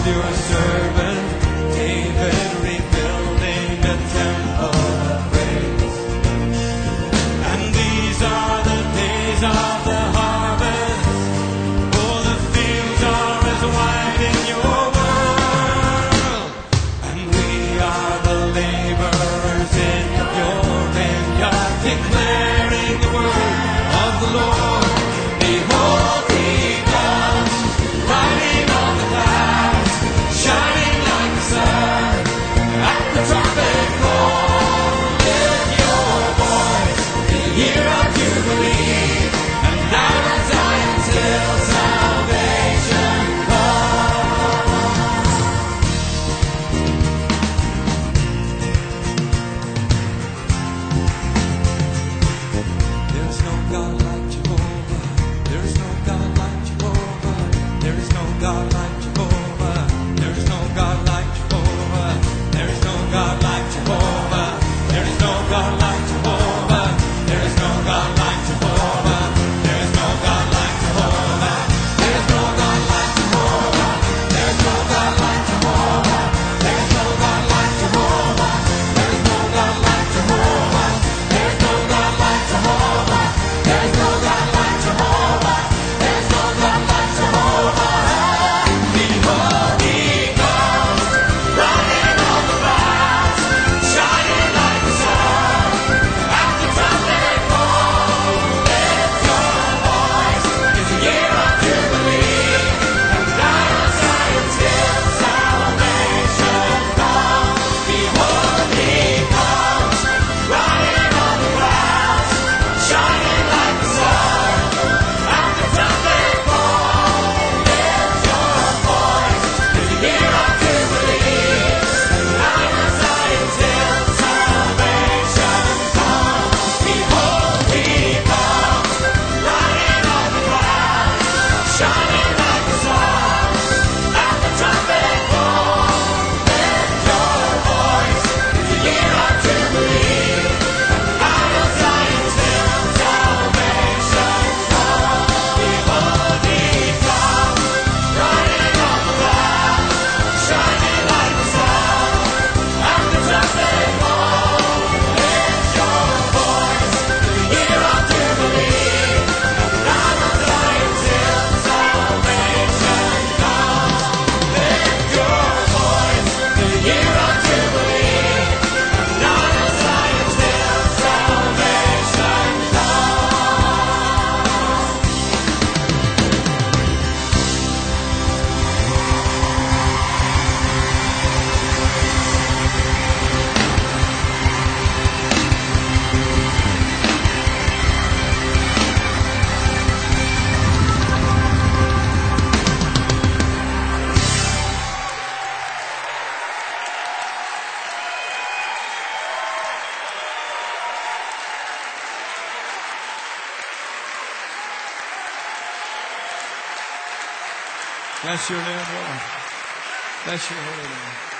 Behold your servant, David, rebuilding a temple of praise. And these are the days of the harvest, for the fields are as white in your world. And we are the laborers in your vineyard, declaring the word of the Lord. Behold, he comes, riding on the clouds, shining like the sun. At the trumpet call, lift your voice, the year of Jubilee, and out of Zion till salvation comes. There's no God like Jehovah. There's no God like Jehovah. There is no God like Jehovah. There is no God like Jehovah. There is no God like Jehovah. There is no God like Jehovah. There is no God like Jehovah. There is no God like Jehovah. There is no God like Jehovah. There is no God like Jehovah. There is no God like Jehovah. There is no God like Jehovah. There is no God like Jehovah. There is no God like Jehovah. There is no God like Jehovah. Behold, he comes, riding on the clouds, shining like the sun. At the trumpet call, lift your voice. It's the year of Jubilee, and out of Zion till salvation comes. Behold, he comes, riding on the clouds, shining like the sun. At the trumpet call, lift your voice. It's the year of Jubilee, and out of Zion till salvation comes. Behold, he comes, riding on the clouds, shining like the sun. At the trumpet call, lift your voice. It's the year of Jubilee, and out of Zion till salvation comes. Behold, he comes, riding on the clouds, shining like the sun. At the trumpet call, lift your voice. It's the year of Jubilee, and out of Zion till salvation comes. Lift your voice. The year of Jubilee, and out of Zion till salvation Bless your name, Lord. Bless your holy name.